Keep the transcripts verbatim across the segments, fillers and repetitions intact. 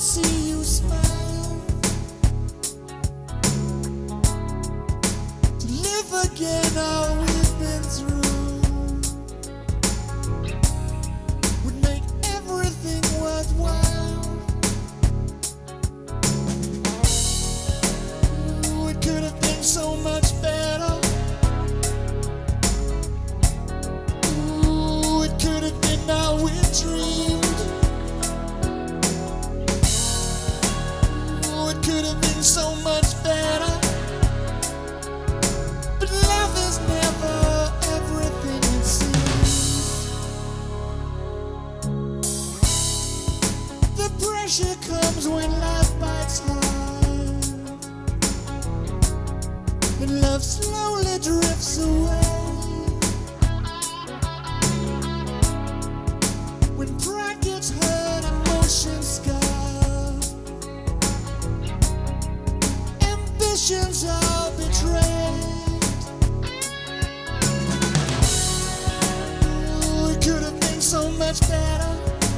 see you smile, to live again all we've been through, would make everything worthwhile. Ooh, it could have been so much better. Ooh, it could have been all we dreamed. Could have been so much better, but love is never everything it seems. The pressure comes when love bites hard, and love slowly drifts away. When pride gets hurt, emotions scar, ambitions are betrayed. Ooh, it could have been so much better.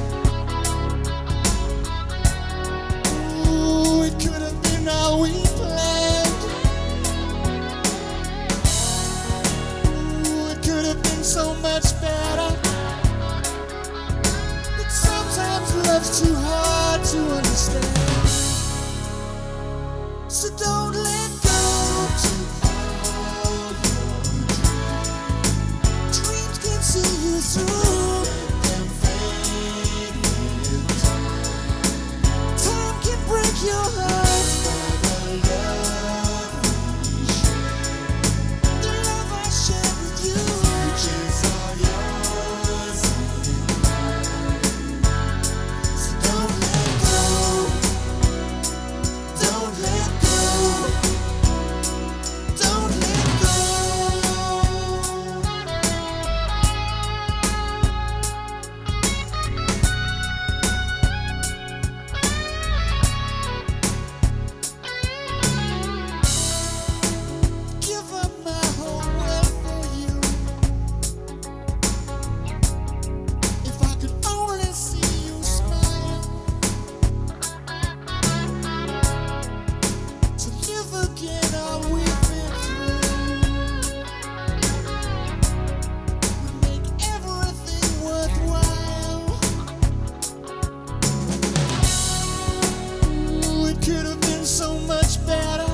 Ooh, it could have been all we planned. Ooh, it could have been so much better. But sometimes love's too hard to understand. So don't let go to all your dreams. Dreams can see you through. Let them fade with time. Time can break your heart. The love we share, the love I share with you, riches are yours and mine. So don't let go. Don't let so much better.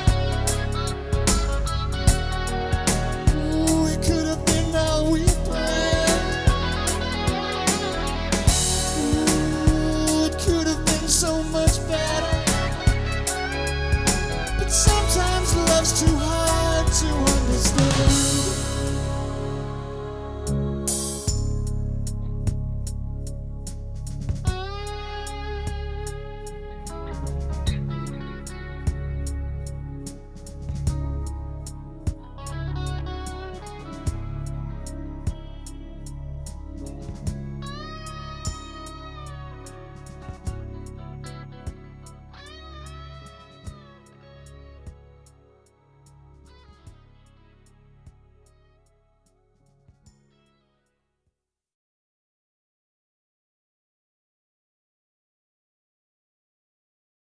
Ooh, it could have been all we planned. Ooh, it could have been so much better.